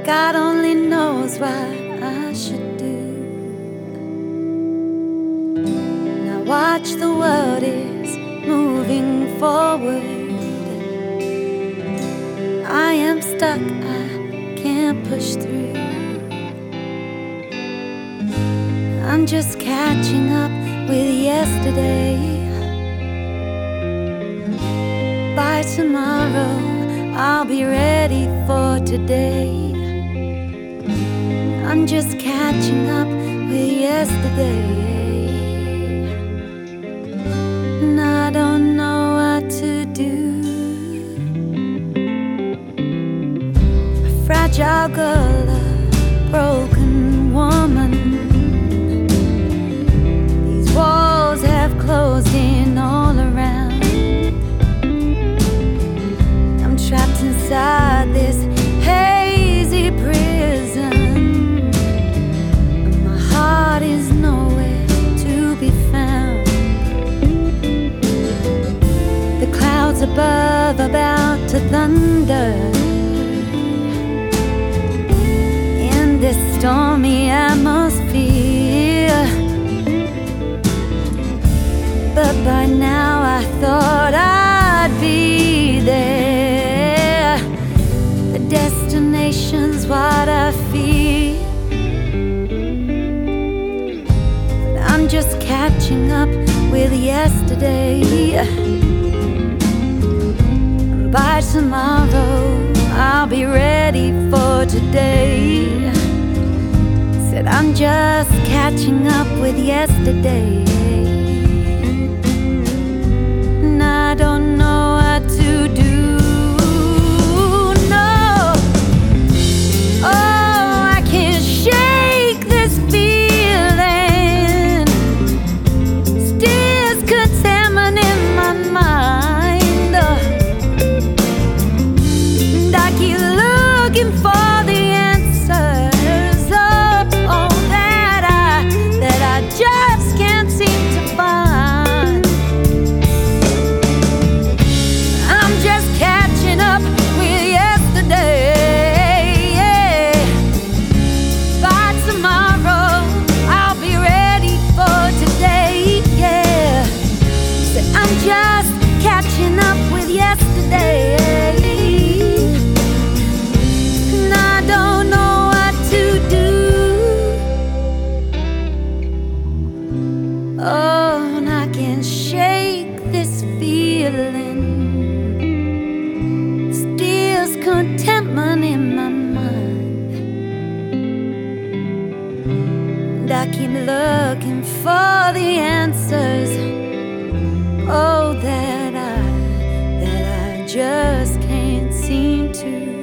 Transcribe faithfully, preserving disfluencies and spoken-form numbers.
God only knows what I should do. Now watch, the world is moving forward. I am stuck, I can't push through. I'm just catching up with yesterday. By tomorrow, I'll be ready for today. I'm just catching up with yesterday. And I don't know what to do. A fragile girl, a broken woman. These walls have closed in all around. I'm trapped inside this hazy prison. My heart is nowhere to be found. The clouds above about to thunder. In this stormy atmosphere, but by now I thought I'd be there. The destination's what I fear. I'm just catching up with yesterday. By tomorrow, I'll be ready for today. Said I'm just catching up with yesterday. And I don't know what to do. No. Oh, I can't shake this feeling. Still contaminating in my mind. And I keep looking for the answers. Oh, oh that I, that I just can't seem to find. I'm just catching up with yesterday. Yeah. By tomorrow, I'll be ready for today. Yeah. So I'm just catching up with yesterday. And I don't know what to do. Oh, and I can't shake this feeling. Steals contentment in my mind. And I keep looking for the answers. Oh, that I, that I just can't seem to